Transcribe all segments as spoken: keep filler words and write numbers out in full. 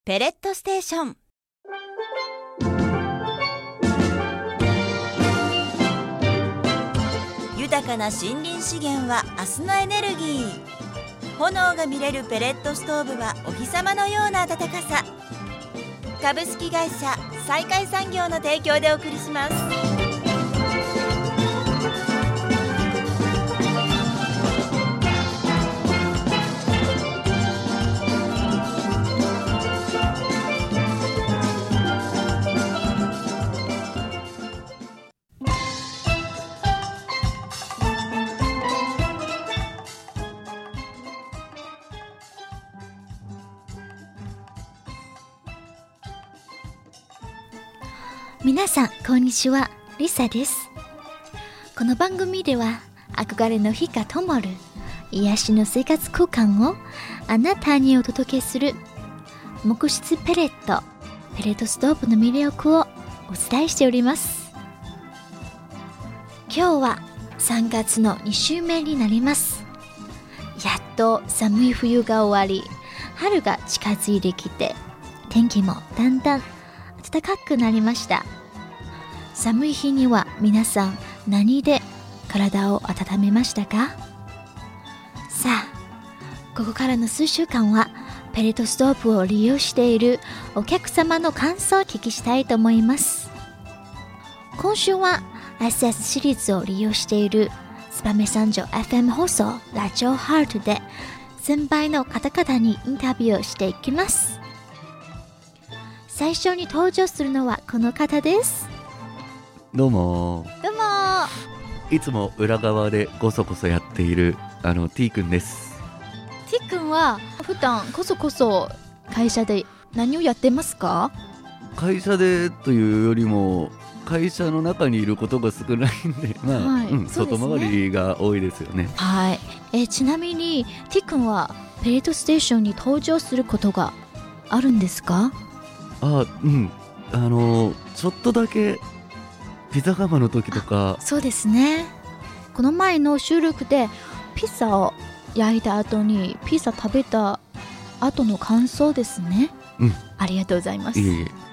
ペレットステーション。豊かな森林資源は明日のエネルギー。炎が見れるペレットストーブはお日様のような暖かさ。株式会社再開産業の提供でお送りします。 皆さんこんにちは、リサです。この番組では憧れの火が灯る癒しの生活空間をあなたにお届けする木質ペレットペレットストーブの魅力をお伝えしております。今日はさんがつのに週目になります。やっと寒い冬が終わり、春が近づいてきて、天気もだんだん暖かくなりました。寒い日には皆さん何で体を温めましたか？さあ、ここからの数週間はペレットストーブを利用しているお客様の感想を聞きしたいと思います。今週は エスエス シリーズを利用している燕三条 エフエム 放送ラジオハートで先輩の方々にインタビューをしていきます。最初に登場するのはこの方です。 どうもどうもいつも裏側でこそこそやっているあの T 君です。 T 君は普段こそこそ会社で何をやってますか？ 会社でというよりも会社の中にいることが少ないんで、まあ、はい、うん、外回りが多いですよね。 はい、えちなみに T 君はペレットステーションに登場することがあるんですか？ あ、うん、あのちょっとだけピザ窯の時とか。 そうですね。この前の収録でピザを焼いた後にピザ食べた後の感想ですね。 うん、ありがとうございます。 いえいえ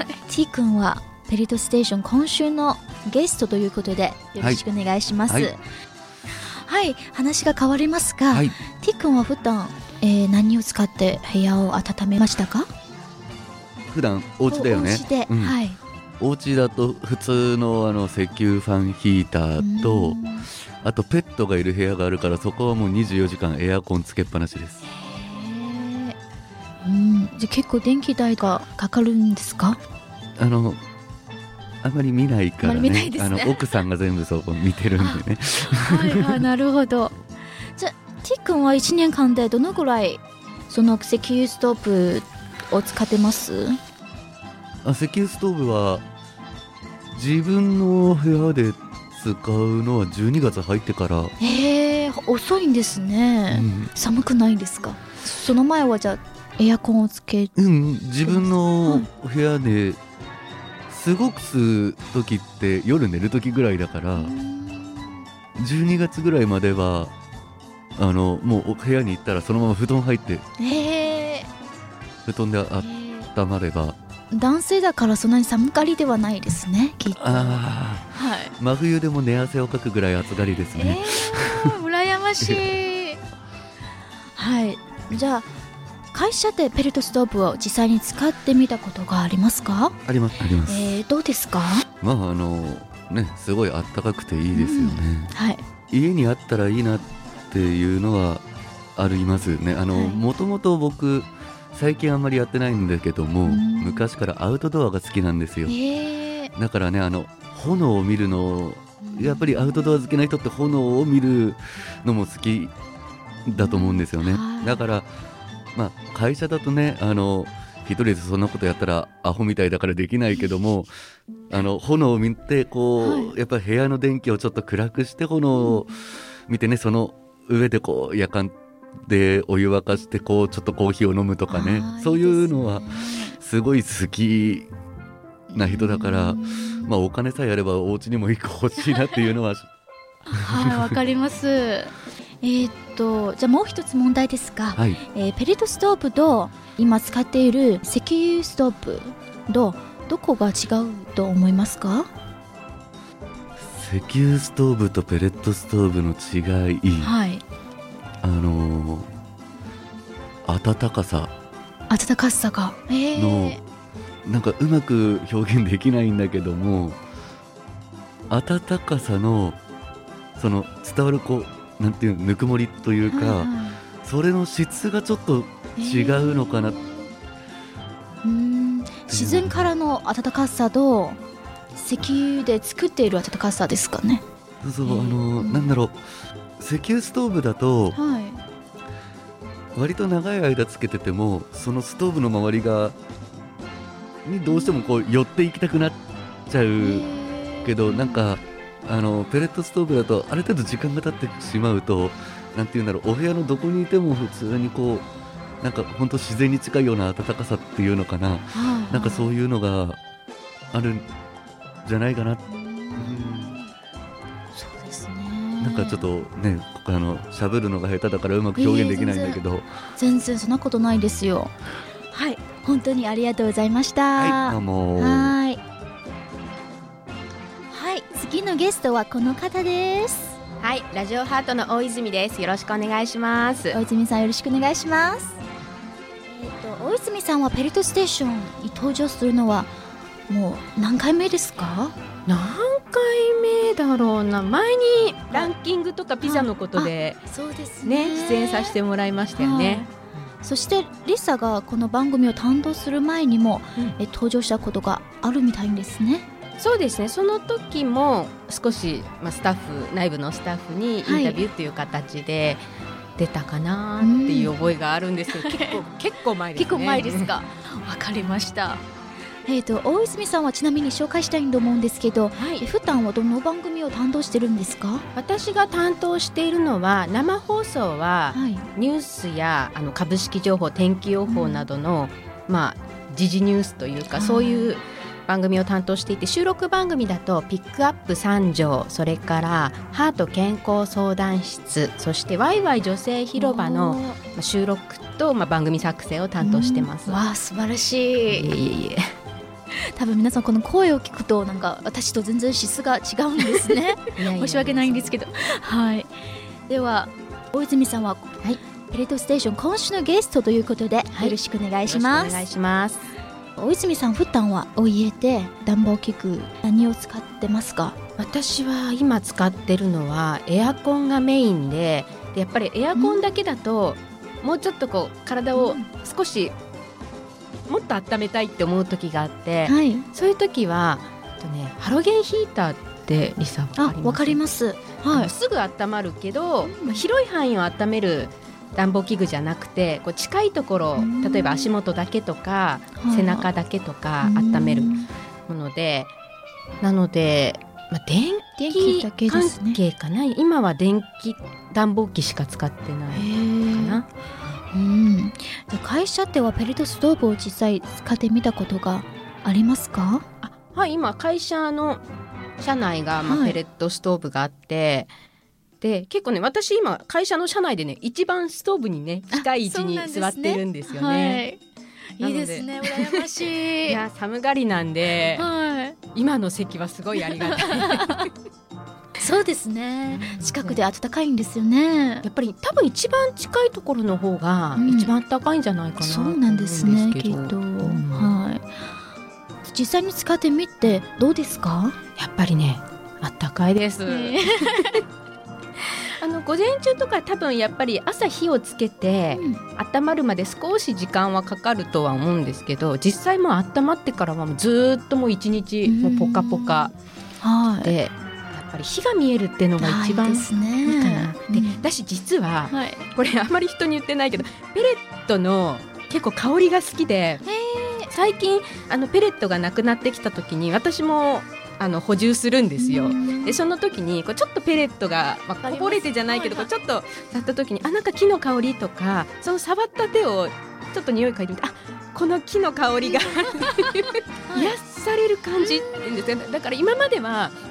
T 君はペレットステーション今週のゲストということでよろしくお願いします。はい、はいはい、話が変わりますが、はい、T 君は普段、えー、何を使って部屋を温めましたか？ 普段お家だよね。 お家で、うん、はい。 お家だと普通 の, あの石油ファンヒーターと、あとペットがいる部屋があるから、そこはもうにじゅうよじかんエアコンつけっぱなしです。 へー、うん、じゃ結構電気代がかかるんですか？ あのあまり見ないから ね, ね, あの奥さんが全部そこ見てるんでね。 はいはい、なるほど。じゃあ T 君はいちねんかんでどのぐらいその石油ストーブを使ってます？ あ、石油ストーブは自分の部屋で使うのはじゅうにがつ入ってから。 へえ、遅いんですね。うん、寒くないですか？その前はじゃあエアコンをつけ、 うん、自分の部屋ですごく吸う時って夜寝る時ぐらいだから、じゅうにがつぐらいまではあのもう部屋に行ったらそのまま布団入って、 へー、 布団で温まれば。 男性だからそんなに寒がりではないですね、きっと。 あ、はい、真冬でも寝汗をかくぐらい暑がりですね。 えー、羨ましい。はい、じゃあ会社でペレットストーブを実際に使ってみたことがありますか？ ありますあります。 えー、どうですか？ まああのね、すごいあったかくていいですよね。うん、はい、家にあったらいいなっていうのはありますね。あの、はい、もともと僕最近あんまりやってないんだけども、うん、昔からアウトドアが好きなんですよ。だからね、あの炎を見るの、やっぱりアウトドア好きな人って炎を見るのも好きだと思うんですよね。うん、だから、まあ、会社だとね、あの一人でそんなことやったらアホみたいだからできないけども、あの炎を見てこう、はい、やっぱり部屋の電気をちょっと暗くして炎を見てね、その上でこう夜間でお湯沸かしてこうちょっとコーヒーを飲むとかね、そういうのはすごい好きな人だから、まあ、お金さえあればお家にも一個欲しいなっていうのははい、わかります。 えー、っとじゃあもう一つ問題ですが、 はい、 えー、ペレットストーブと今使っている石油ストーブとどこが違うと思いますか？ 石油ストーブとペレットストーブの違い、 はい、 あのー、暖かさ暖かさが、えー、 のなんかうまく表現できないんだけども、暖かさのその伝わるこうなんていうぬくもりというか、はいはい、それの質がちょっと違うのかな、えー、 うーん自然からの暖かさと石油で作っている暖かさですかね。 そうそう、えー、あのなんだろう、石油ストーブだと、はい、割と長い間つけててもそのストーブの周りがにどうしてもこう寄っていきたくなっちゃうけど、なんかあのペレットストーブだとある程度時間が経ってしまうと、なんていうんだろう、お部屋のどこにいても普通にこうなんか本当自然に近いような暖かさっていうのかな、はあ、なんかそういうのがあるんじゃないかな。うん、 そうですね。 なんかちょっとね、あの喋るのが下手だからうまく表現できないんだけど、 えー、全然、全然そんなことないですよ。はい、本当にありがとうございました。 はい、どうも。 はい、はい、次のゲストはこの方です。 はい、ラジオハートの大泉です。よろしくお願いします。 大泉さんよろしくお願いします。えーと、大泉さんはペレットステーションに登場するのはもう何回目ですか？ 何回目だろうな。前にランキングとかピザのことで、 そうですね、 出演させてもらいましたよね。 そしてリサがこの番組を担当する前にも、うん、え登場したことがあるみたいですね。 そうですね、その時も少し、まあ、スタッフ内部のスタッフにインタビューっていう形で出たかなっていう覚えがあるんですけど、うん、結構結構前ですね。 結構前ですか。わかりました。えーと、大泉さんはちなみに紹介したいと思うんですけど、はい、普段はどの番組を担当してるんですか？ 私が担当しているのは生放送は、はい、ニュースやあの株式情報、天気予報などの、うん、まあ、時事ニュースというか、そういう番組を担当していて、収録番組だとピックアップ三条、それからハート健康相談室、そしてワイワイ女性広場の収録と、まあ、番組作成を担当してます。 うん、わあ、素晴らしい。いえいえいえ。多分皆さんこの声を聞くとなんか私と全然質が違うんですね。申し訳ないんですけど、はい、では大泉さんは、はい、ペレットステーション今週のゲストということで、はい、よろしくお願いします。 よろしくお願いします。 大泉さん、普段はお家で暖房器具何を使ってますか？ 私は今使ってるのはエアコンがメイン で, でやっぱりエアコンだけだと、うん、もうちょっとこう体を少し、うん、もっと温めたいって思う時があって、はい、そういう時はと、ね、ハロゲンヒーターってリサ分かります？ あ、分かります、はい、 すぐ温まるけど、うん、広い範囲を温める暖房器具じゃなくて、こう近いところ、例えば足元だけとか背中だけとか温めるもので、なので、まあ、電気関係かな、今は電気暖房機しか使ってないかな。 うん、会社ではペレットストーブを実際使ってみたことがありますか？ あ、はい、今会社の社内が、まあ、ペレットストーブがあって、はい、で結構ね、私今会社の社内でね、一番ストーブにね近い位置に座ってるんですよね。 はい、いいですね、羨ましい。 いや、寒がりなんで、 はい、 今の席はすごいありがたい。 そうですね、近くで暖かいんですよね。 やっぱり多分一番近いところの方が一番暖かいんじゃないかな、うん、 そうなんですね、きっと、うん、はい、実際に使ってみてどうですか？ やっぱりね、暖かいです。あの午前中とか多分やっぱり朝火をつけて、うん、温まるまで少し時間はかかるとは思うんですけど、実際もう温まってからはもうずっともう一日もうポカポカで、やっぱり火が見えるっていうのが一番いいかな。で、うん、だし実は、はい、これあんまり人に言ってないけど、ペレットの結構香りが好きで、最近あのペレットがなくなってきた時に私もあの補充するんですよ。でその時にこうちょっとペレットが、まあ、こぼれてじゃないけど、こうちょっと触った時に、あ、なんか木の香りとか、その触った手をちょっと匂い嗅いでみて、あ、この木の香りが癒される感じって言うんですよ。だから今までは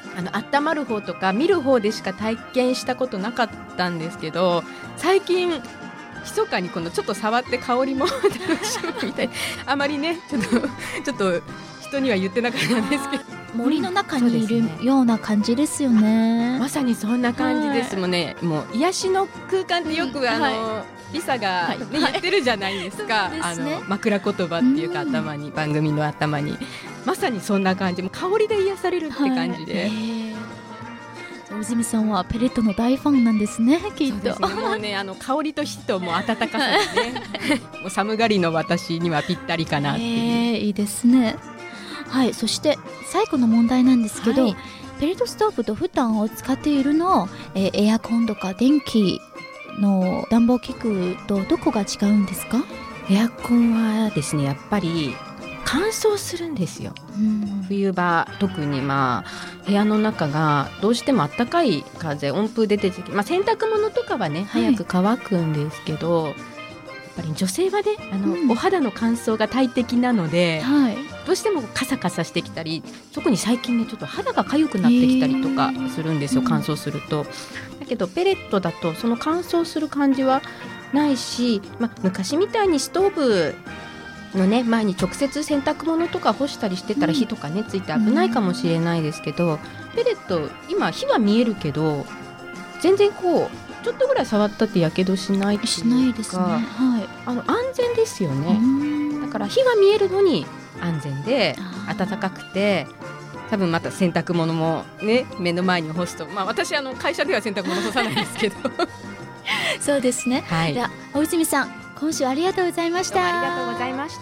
あの温まる方とか見る方でしか体験したことなかったんですけど、最近密かにこのちょっと触って香りも楽しむみたいなあまりねちょっとちょっと人には言ってなかったんですけど、 森の中にいるような感じですよね。 まさにそんな感じですもんね。もう癒しの空間ってよく、うん、あの、はい、リサが、ね、はい、言ってるじゃないですか、はい、あの枕言葉っていうか、うん、頭に番組の頭にまさにそんな感じ、もう香りで癒されるって感じで、はい、 大泉さんはペレットの大ファンなんですね、きっと。 そうですね、もうねあの香りと火ともう温かさでねもう寒がりの私にはぴったりかなっていう、 えー、いいですね。はい、そして最後の問題なんですけど、はい、ペレットストーブと普段を使っているの、えー、エアコンとか電気の暖房器具とどこが違うんですか？ エアコンはですねやっぱり乾燥するんですよ、うん、冬場特に、まあ、部屋の中がどうしても暖かい風温風出てきて、まあ、洗濯物とかはね、はい、早く乾くんですけど、やっぱり女性はねあの、うん、お肌の乾燥が大敵なので、はい、どうしてもカサカサしてきたり、特に最近ねちょっと肌が痒くなってきたりとかするんですよ、乾燥すると。だけどペレットだとその乾燥する感じはないし、まあ、昔みたいにストーブのね前に直接洗濯物とか干したりしてたら火とかねついて危ないかもしれないですけど、ペレット今火は見えるけど全然こうちょっとぐらい触ったってやけどしないっていうか、 しないですね、はい、 あの安全ですよね。だから火が見えるのに安全で暖かくて、多分また洗濯物もね目の前に干すと、まあ、私あの会社では洗濯物干さないですけどそうですね、はい、では大泉さん今週ありがとうございました。 ありがとうございました。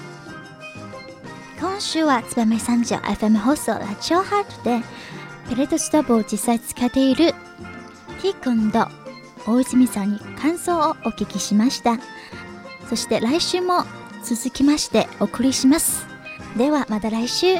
今週は燕三条 エフエム 放送ラジオハートでペレットストーブを実際使っている T 君と大泉さんに感想をお聞きしました。そして来週も続きましてお送りします。ではまた来週。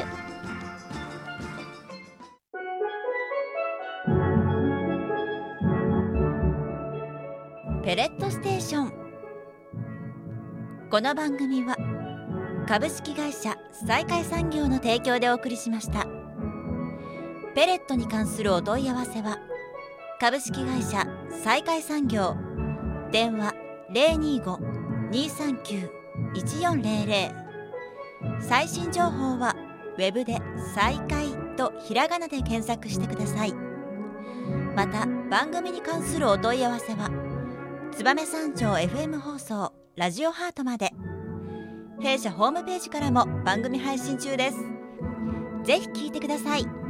ペレットステーション。この番組は株式会社西海産業の提供でお送りしました。ペレットに関するお問い合わせは株式会社西海産業、電話 ゼロにーご にーさんきゅう いちよんゼロゼロ、 最新情報はウェブで西海とひらがなで検索してください。また番組に関するお問い合わせは燕三条 エフエム 放送ラジオハートまで。弊社ホームページからも番組配信中です。ぜひ聞いてください。